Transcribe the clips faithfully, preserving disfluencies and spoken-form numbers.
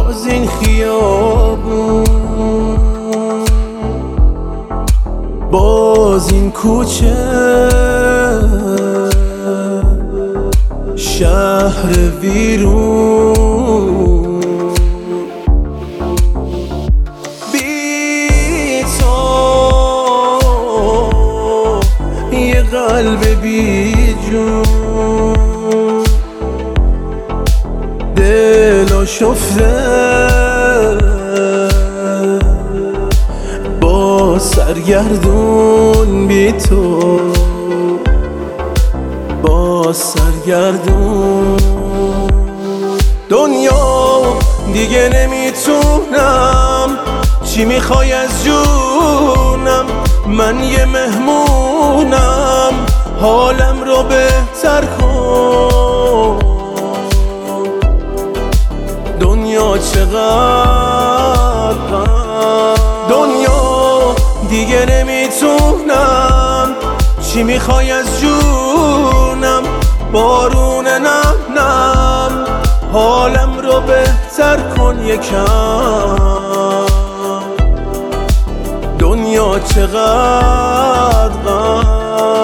باز این خیابون، باز این کوچه، شهر ویرون، بی تو یه قلب بی جون، دل آشفته با سرگردون، بی تو با سرگردون. دنیا دیگه نمیتونم، چی میخوای از جونم؟ من یه مهمونم، حالم رو بهتر کن. دنیا چقدر غم، دنیا دیگه نمیتونم، چی میخوای از جونم؟ بارون نم نم، حالم رو بهتر کن یکم. دنیا چقدر غم.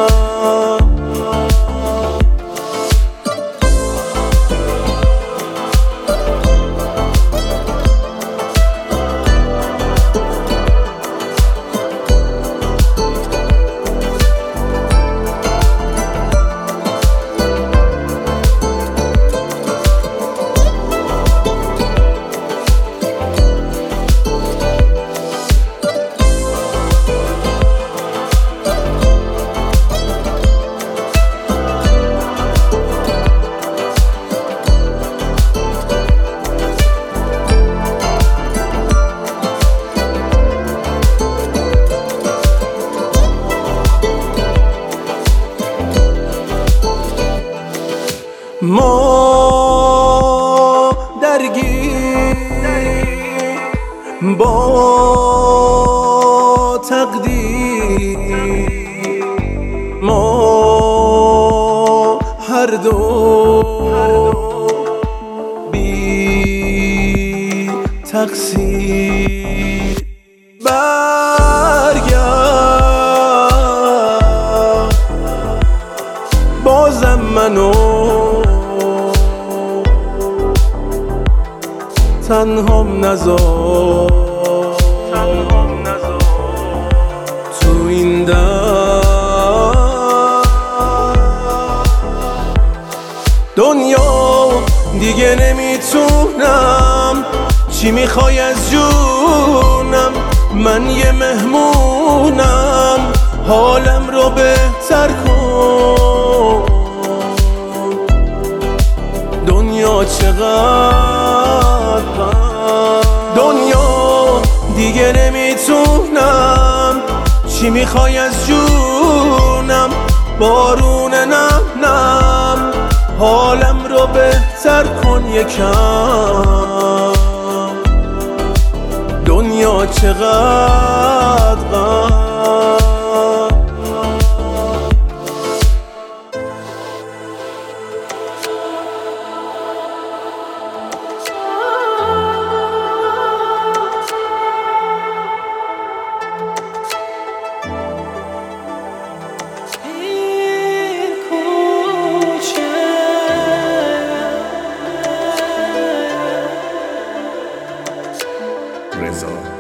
ما درگیر با تقدیر، ما هر دو بی تقصیر. برگرد بازم منو تنهام نذار، تو این در. دنیا دیگه نمیتونم، چی میخوای از جونم؟ من یه مهمونم، حالم رو بهتر کن. دنیا چقدر غم، دنیا دیگه نمیتونم، چی میخوای از جونم؟ بارون نم نم، حالم رو بهتر کن یکم. دنیا چقدر غم. رضا